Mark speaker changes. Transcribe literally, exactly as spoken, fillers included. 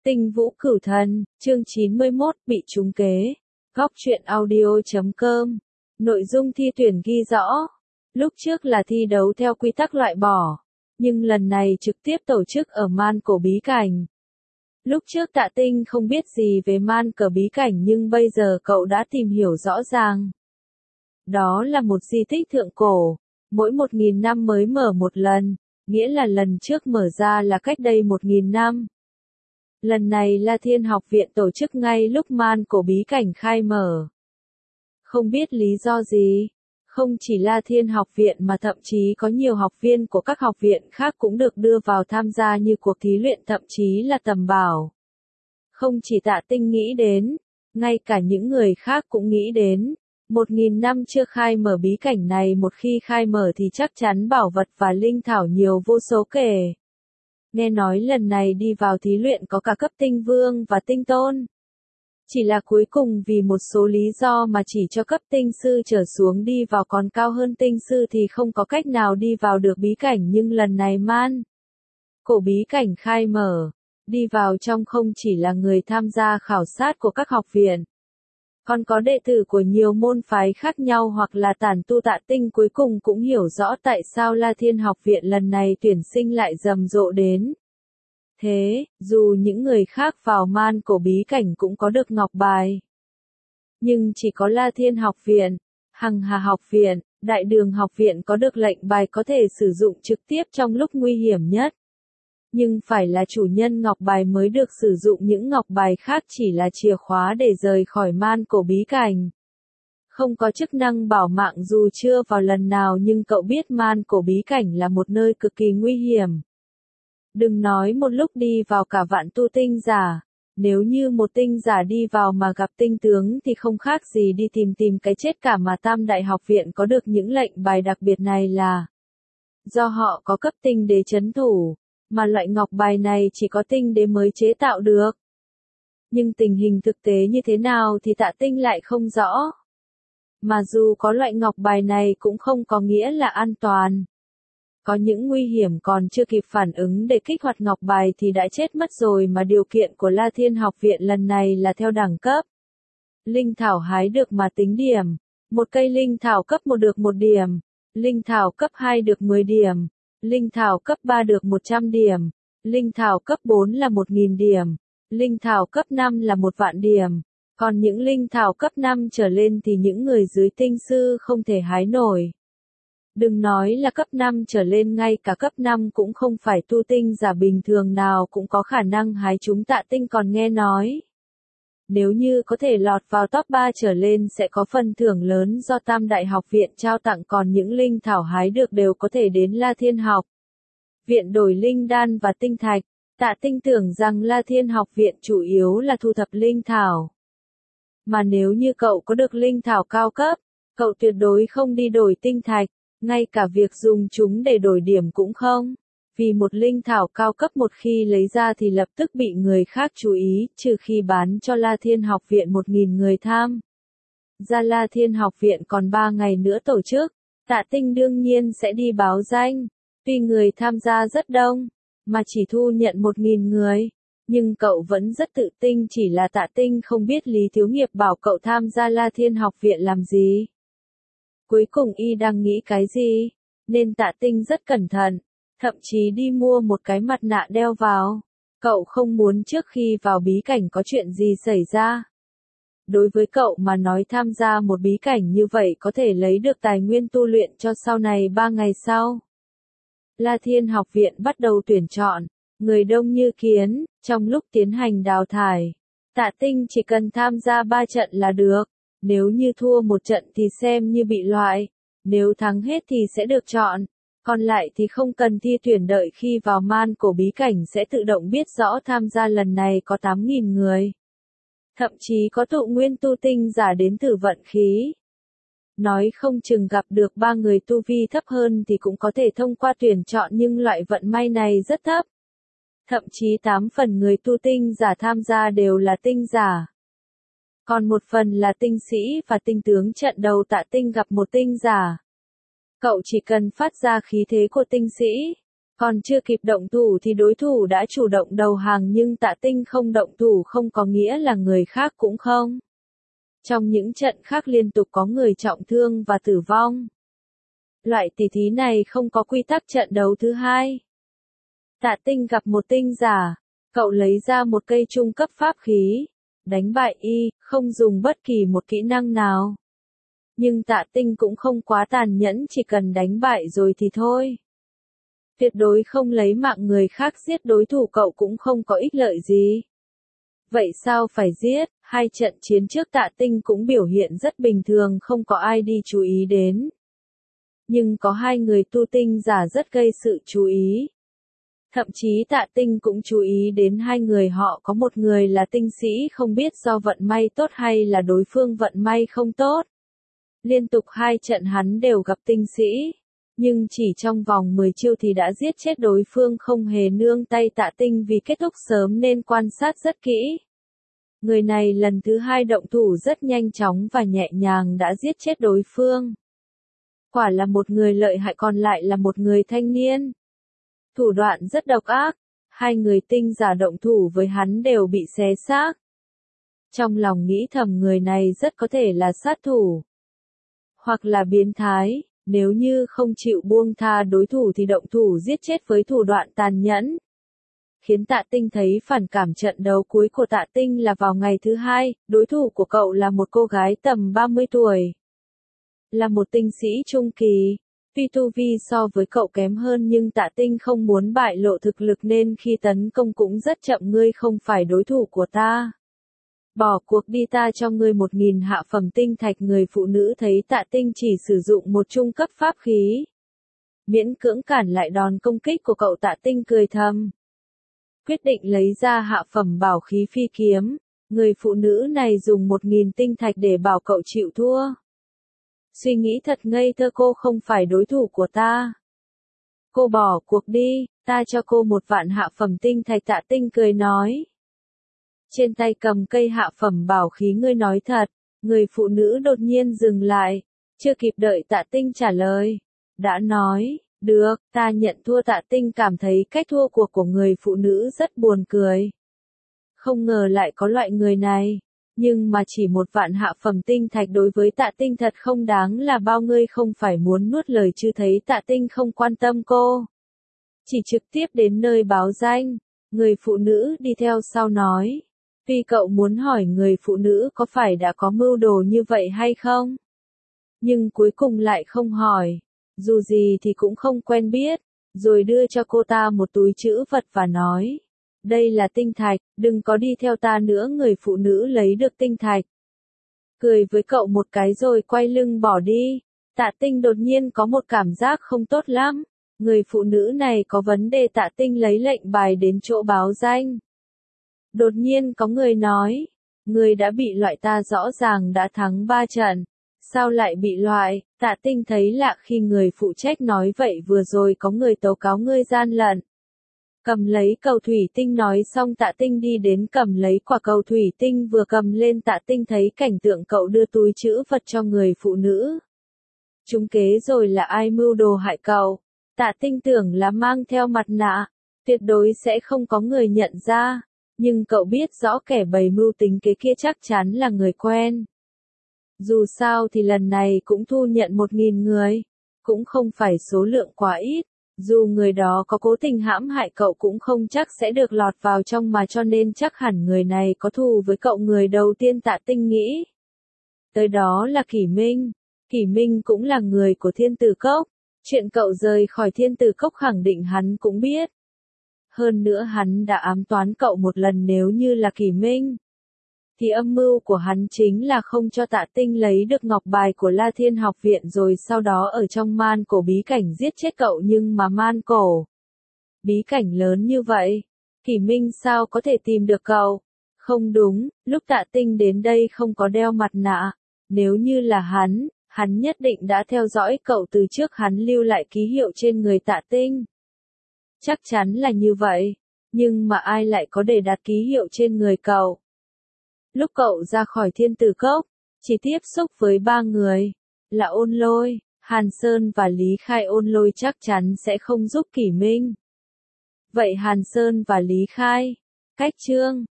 Speaker 1: Tinh Vũ Cửu Thần, chương chín mươi mốt, bị trúng kế. Góc truyện audio chấm com. Nội dung thi tuyển ghi rõ. Lúc trước là thi đấu theo quy tắc loại bỏ, nhưng lần này trực tiếp tổ chức ở man cổ bí cảnh. Lúc trước Tạ Tinh không biết gì về man cờ bí cảnh nhưng bây giờ cậu đã tìm hiểu rõ ràng. Đó là một di tích thượng cổ, mỗi một nghìn năm mới mở một lần, nghĩa là lần trước mở ra là cách đây một nghìn năm. Lần này La Thiên Học Viện tổ chức ngay lúc man cổ bí cảnh khai mở. Không biết lý do gì, không chỉ La Thiên Học Viện mà thậm chí có nhiều học viên của các học viện khác cũng được đưa vào tham gia như cuộc thí luyện, thậm chí là tầm bảo. Không chỉ Tạ Tinh nghĩ đến, ngay cả những người khác cũng nghĩ đến. Một nghìn năm chưa khai mở bí cảnh này, một khi khai mở thì chắc chắn bảo vật và linh thảo nhiều vô số kể. Nghe nói lần này đi vào thí luyện có cả cấp tinh vương và tinh tôn. Chỉ là cuối cùng vì một số lý do mà chỉ cho cấp tinh sư trở xuống đi vào, còn cao hơn tinh sư thì không có cách nào đi vào được bí cảnh. Nhưng lần này man cổ bí cảnh khai mở, đi vào trong không chỉ là người tham gia khảo sát của các học viện, còn có đệ tử của nhiều môn phái khác nhau hoặc là tản tu. Tạ Tinh cuối cùng cũng hiểu rõ tại sao La Thiên Học Viện lần này tuyển sinh lại rầm rộ đến. Thế, dù những người khác vào man cổ bí cảnh cũng có được ngọc bài, nhưng chỉ có La Thiên Học Viện, Hằng Hà Học Viện, Đại Đường Học Viện có được lệnh bài có thể sử dụng trực tiếp trong lúc nguy hiểm nhất. Nhưng phải là chủ nhân ngọc bài mới được sử dụng, những ngọc bài khác chỉ là chìa khóa để rời khỏi man cổ bí cảnh. Không có chức năng bảo mạng dù chưa vào lần nào, nhưng cậu biết man cổ bí cảnh là một nơi cực kỳ nguy hiểm. Đừng nói một lúc đi vào cả vạn tu tinh giả, nếu như một tinh giả đi vào mà gặp tinh tướng thì không khác gì đi tìm tìm cái chết cả. Mà Tam Đại Học Viện có được những lệnh bài đặc biệt này là do họ có cấp tinh đế trấn thủ. Mà loại ngọc bài này chỉ có tinh đế mới chế tạo được. Nhưng tình hình thực tế như thế nào thì Tạ Tinh lại không rõ. Mà dù có loại ngọc bài này cũng không có nghĩa là an toàn. Có những nguy hiểm còn chưa kịp phản ứng để kích hoạt ngọc bài thì đã chết mất rồi. Mà điều kiện của La Thiên Học Viện lần này là theo đẳng cấp. Linh thảo hái được mà tính điểm. Một cây linh thảo cấp một được một điểm. Linh thảo cấp hai được mười điểm. Linh thảo cấp ba được một trăm điểm, linh thảo cấp bốn là một nghìn điểm, linh thảo cấp năm là một vạn điểm, còn những linh thảo cấp năm trở lên thì những người dưới tinh sư không thể hái nổi. Đừng nói là cấp năm trở lên, ngay cả cấp năm cũng không phải tu tinh giả bình thường nào cũng có khả năng hái chúng. Tạ Tinh còn nghe nói, nếu như có thể lọt vào top ba trở lên sẽ có phần thưởng lớn do Tam Đại Học Viện trao tặng, còn những linh thảo hái được đều có thể đến La Thiên Học Viện đổi linh đan và tinh thạch. Tạ Tinh tưởng rằng La Thiên Học Viện chủ yếu là thu thập linh thảo. Mà nếu như cậu có được linh thảo cao cấp, cậu tuyệt đối không đi đổi tinh thạch, ngay cả việc dùng chúng để đổi điểm cũng không. Vì một linh thảo cao cấp một khi lấy ra thì lập tức bị người khác chú ý, trừ khi bán cho La Thiên Học Viện một nghìn người tham gia. La Thiên Học Viện còn ba ngày nữa tổ chức, Tạ Tinh đương nhiên sẽ đi báo danh. Tuy người tham gia rất đông, mà chỉ thu nhận một nghìn người, nhưng cậu vẫn rất tự tin. Chỉ là Tạ Tinh không biết Lý Thiếu Nghiệp bảo cậu tham gia La Thiên Học Viện làm gì. Cuối cùng y đang nghĩ cái gì, nên Tạ Tinh rất cẩn thận. Thậm chí đi mua một cái mặt nạ đeo vào. Cậu không muốn trước khi vào bí cảnh có chuyện gì xảy ra. Đối với cậu mà nói, tham gia một bí cảnh như vậy có thể lấy được tài nguyên tu luyện cho sau này. Ba ngày sau, La Thiên Học Viện bắt đầu tuyển chọn. Người đông như kiến. Trong lúc tiến hành đào thải, Tạ Tinh chỉ cần tham gia ba trận là được. Nếu như thua một trận thì xem như bị loại. Nếu thắng hết thì sẽ được chọn. Còn lại thì không cần thi tuyển, đợi khi vào man cổ bí cảnh sẽ tự động biết rõ. Tham gia lần này có tám nghìn người. Thậm chí có tụ nguyên tu tinh giả đến từ vận khí. Nói không chừng gặp được ba người tu vi thấp hơn thì cũng có thể thông qua tuyển chọn, nhưng loại vận may này rất thấp. Thậm chí tám phần người tu tinh giả tham gia đều là tinh giả. Còn một phần là tinh sĩ và tinh tướng. Trận đầu Tạ Tinh gặp một tinh giả. Cậu chỉ cần phát ra khí thế của tinh sĩ, Còn chưa kịp động thủ thì đối thủ đã chủ động đầu hàng, nhưng Tạ Tinh không động thủ không có nghĩa là người khác cũng không. Trong những trận khác liên tục có người trọng thương và tử vong. Loại tỷ thí này không có quy tắc trận đấu thứ hai. Tạ Tinh gặp một tinh giả, cậu lấy ra một cây trung cấp pháp khí, đánh bại y, không dùng bất kỳ một kỹ năng nào. Nhưng Tạ Tinh cũng không quá tàn nhẫn, chỉ cần đánh bại rồi thì thôi. Tuyệt đối không lấy mạng người khác giết đối thủ, cậu cũng không có ích lợi gì. Vậy sao phải giết? Hai trận chiến trước Tạ Tinh cũng biểu hiện rất bình thường, không có ai đi chú ý đến. Nhưng có hai người tu tinh giả rất gây sự chú ý. Thậm chí Tạ Tinh cũng chú ý đến hai người họ, có một người là tinh sĩ, không biết do vận may tốt hay là đối phương vận may không tốt. Liên tục hai trận hắn đều gặp tinh sĩ, nhưng chỉ trong vòng mười chiêu thì đã giết chết đối phương, không hề nương tay. Tạ Tinh vì kết thúc sớm nên quan sát rất kỹ. Người này lần thứ hai động thủ rất nhanh chóng và nhẹ nhàng đã giết chết đối phương. Quả là một người lợi hại, còn lại là một người thanh niên. Thủ đoạn rất độc ác, hai người tinh giả động thủ với hắn đều bị xé xác. Trong lòng nghĩ thầm người này rất có thể là sát thủ, hoặc là biến thái, nếu như không chịu buông tha đối thủ thì động thủ giết chết với thủ đoạn tàn nhẫn. Khiến Tạ Tinh thấy phản cảm. Trận đấu cuối của Tạ Tinh là vào ngày thứ hai, đối thủ của cậu là một cô gái tầm ba mươi tuổi. Là một tinh sĩ trung kỳ. Tuy tu vi so với cậu kém hơn nhưng Tạ Tinh không muốn bại lộ thực lực nên khi tấn công cũng rất chậm. Ngươi không phải đối thủ của ta. Bỏ cuộc đi, ta cho ngươi một nghìn hạ phẩm tinh thạch. Người phụ nữ thấy Tạ Tinh chỉ sử dụng một trung cấp pháp khí, miễn cưỡng cản lại đòn công kích của cậu. Tạ Tinh cười thầm, quyết định lấy ra hạ phẩm bảo khí phi kiếm. Người phụ nữ này dùng một nghìn tinh thạch để bảo cậu chịu thua. Suy nghĩ thật ngây thơ, cô không phải đối thủ của ta. Cô bỏ cuộc đi, ta cho cô một vạn hạ phẩm tinh thạch. Tạ Tinh cười nói. Trên tay cầm cây hạ phẩm bảo khí. Ngươi nói thật? Người phụ nữ đột nhiên dừng lại, chưa kịp đợi Tạ Tinh trả lời, đã nói, được, ta nhận thua. Tạ Tinh cảm thấy cách thua cuộc của người phụ nữ rất buồn cười. Không ngờ lại có loại người này. Nhưng mà chỉ một vạn hạ phẩm tinh thạch đối với Tạ Tinh thật không đáng là bao. Ngươi không phải muốn nuốt lời chứ? Thấy Tạ Tinh không quan tâm cô, chỉ trực tiếp đến nơi báo danh. Người phụ nữ đi theo sau nói. Tuy cậu muốn hỏi người phụ nữ có phải đã có mưu đồ như vậy hay không, nhưng cuối cùng lại không hỏi. Dù gì thì cũng không quen biết. Rồi đưa cho cô ta một túi trữ vật và nói. Đây là tinh thạch, đừng có đi theo ta nữa. Người phụ nữ lấy được tinh thạch, cười với cậu một cái rồi quay lưng bỏ đi. Tạ Tinh đột nhiên có một cảm giác không tốt lắm. Người phụ nữ này có vấn đề. Tạ Tinh lấy lệnh bài đến chỗ báo danh. Đột nhiên có người nói. Người đã bị loại, ta rõ ràng đã thắng ba trận. Sao lại bị loại? Tạ Tinh thấy lạ khi người phụ trách nói vậy. Vừa rồi có người tố cáo ngươi gian lận. Cầm lấy cầu thủy tinh. Nói xong Tạ Tinh đi đến cầm lấy quả cầu thủy tinh, vừa cầm lên Tạ Tinh thấy cảnh tượng cậu đưa túi trữ vật cho người phụ nữ. Trúng kế rồi. Là ai mưu đồ hại cậu? Tạ Tinh tưởng là mang theo mặt nạ, tuyệt đối sẽ không có người nhận ra. Nhưng cậu biết rõ kẻ bày mưu tính kế kia chắc chắn là người quen. Dù sao thì lần này cũng thu nhận một nghìn người, cũng không phải số lượng quá ít. Dù người đó có cố tình hãm hại cậu cũng không chắc sẽ được lọt vào trong mà, cho nên chắc hẳn người này có thù với cậu. Người đầu tiên Tạ Tinh nghĩ tới đó là Kỷ Minh. Kỷ Minh cũng là người của Thiên Tử Cốc. Chuyện cậu rời khỏi Thiên Tử Cốc khẳng định hắn cũng biết. Hơn nữa hắn đã ám toán cậu một lần. Nếu như là Kỷ Minh, thì âm mưu của hắn chính là không cho Tạ Tinh lấy được ngọc bài của La Thiên học viện, rồi sau đó ở trong man cổ bí cảnh giết chết cậu. Nhưng mà man cổ bí cảnh lớn như vậy, Kỷ Minh sao có thể tìm được cậu? Không đúng, lúc Tạ Tinh đến đây không có đeo mặt nạ. Nếu như là hắn, hắn nhất định đã theo dõi cậu từ trước. Hắn lưu lại ký hiệu trên người Tạ Tinh. Chắc chắn là như vậy. Nhưng mà ai lại có để đặt ký hiệu trên người cậu? Lúc cậu ra khỏi Thiên Tử Cốc, chỉ tiếp xúc với ba người, là Ôn Lôi, Hàn Sơn và Lý Khai. Ôn Lôi chắc chắn sẽ không giúp Kỷ Minh. Vậy Hàn Sơn và Lý Khai, cách chương